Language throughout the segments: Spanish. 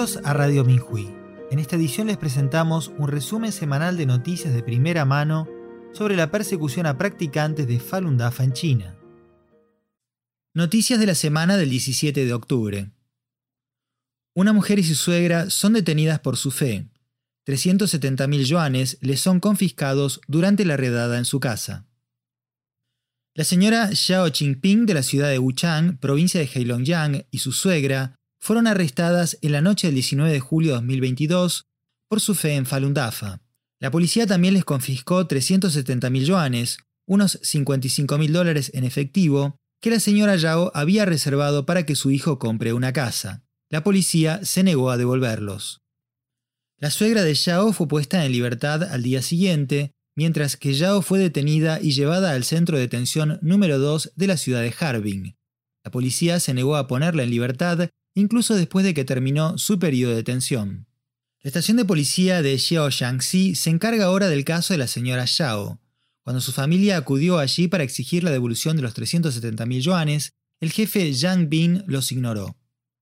Bienvenidos a Radio Minhui. En esta edición les presentamos un resumen semanal de noticias de primera mano sobre la persecución a practicantes de Falun Dafa en China. Noticias de la semana del 17 de octubre. Una mujer y su suegra son detenidas por su fe. 370.000 yuanes les son confiscados durante la redada en su casa. La señora Xiao Qingping de la ciudad de Wuchang, provincia de Heilongjiang, y su suegra fueron arrestadas en la noche del 19 de julio de 2022 por su fe en Falun Dafa. La policía también les confiscó 370.000 yuanes, unos $55.000 en efectivo, que la señora Yao había reservado para que su hijo compre una casa. La policía se negó a devolverlos. La suegra de Yao fue puesta en libertad al día siguiente, mientras que Yao fue detenida y llevada al centro de detención número 2 de la ciudad de Harbin. La policía se negó a ponerla en libertad, incluso después de que terminó su periodo de detención. La estación de policía de Xiaoxiangxi se encarga ahora del caso de la señora Yao. Cuando su familia acudió allí para exigir la devolución de los 370.000 yuanes, el jefe Yang Bin los ignoró.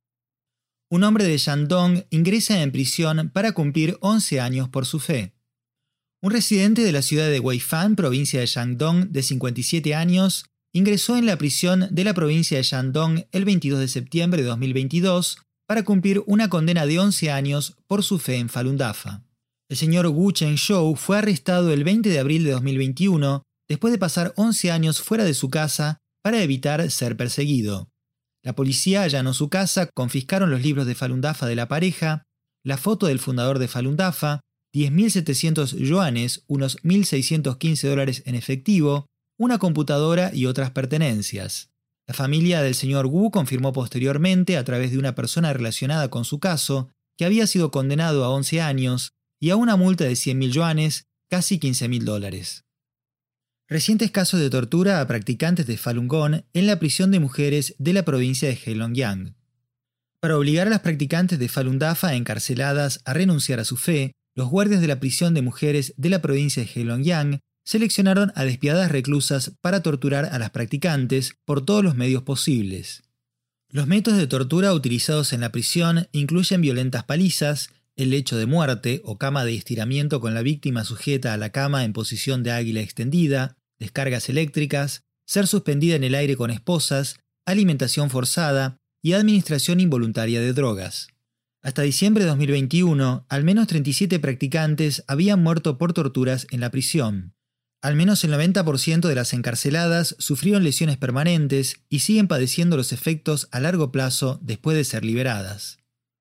Un hombre de Shandong ingresa en prisión para cumplir 11 años por su fe. Un residente de la ciudad de Weifan, provincia de Shandong, de 57 años, ingresó en la prisión de la provincia de Shandong el 22 de septiembre de 2022 para cumplir una condena de 11 años por su fe en Falun Dafa. El señor Wu Chengshou fue arrestado el 20 de abril de 2021 después de pasar 11 años fuera de su casa para evitar ser perseguido. La policía allanó su casa, confiscaron los libros de Falun Dafa de la pareja, la foto del fundador de Falun Dafa, 10.700 yuanes, unos $1.615 en efectivo, una computadora y otras pertenencias. La familia del señor Wu confirmó posteriormente, a través de una persona relacionada con su caso, que había sido condenado a 11 años y a una multa de 100.000 yuanes, casi $15.000. Recientes casos de tortura a practicantes de Falun Gong en la prisión de mujeres de la provincia de Heilongjiang. Para obligar a las practicantes de Falun Dafa encarceladas a renunciar a su fe, los guardias de la prisión de mujeres de la provincia de Heilongjiang seleccionaron a despiadadas reclusas para torturar a las practicantes por todos los medios posibles. Los métodos de tortura utilizados en la prisión incluyen violentas palizas, el lecho de muerte o cama de estiramiento con la víctima sujeta a la cama en posición de águila extendida, descargas eléctricas, ser suspendida en el aire con esposas, alimentación forzada y administración involuntaria de drogas. Hasta diciembre de 2021, al menos 37 practicantes habían muerto por torturas en la prisión. Al menos el 90% de las encarceladas sufrieron lesiones permanentes y siguen padeciendo los efectos a largo plazo después de ser liberadas.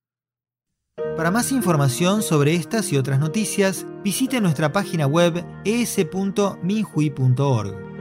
Para más información sobre estas y otras noticias, visite nuestra página web es.minhui.org.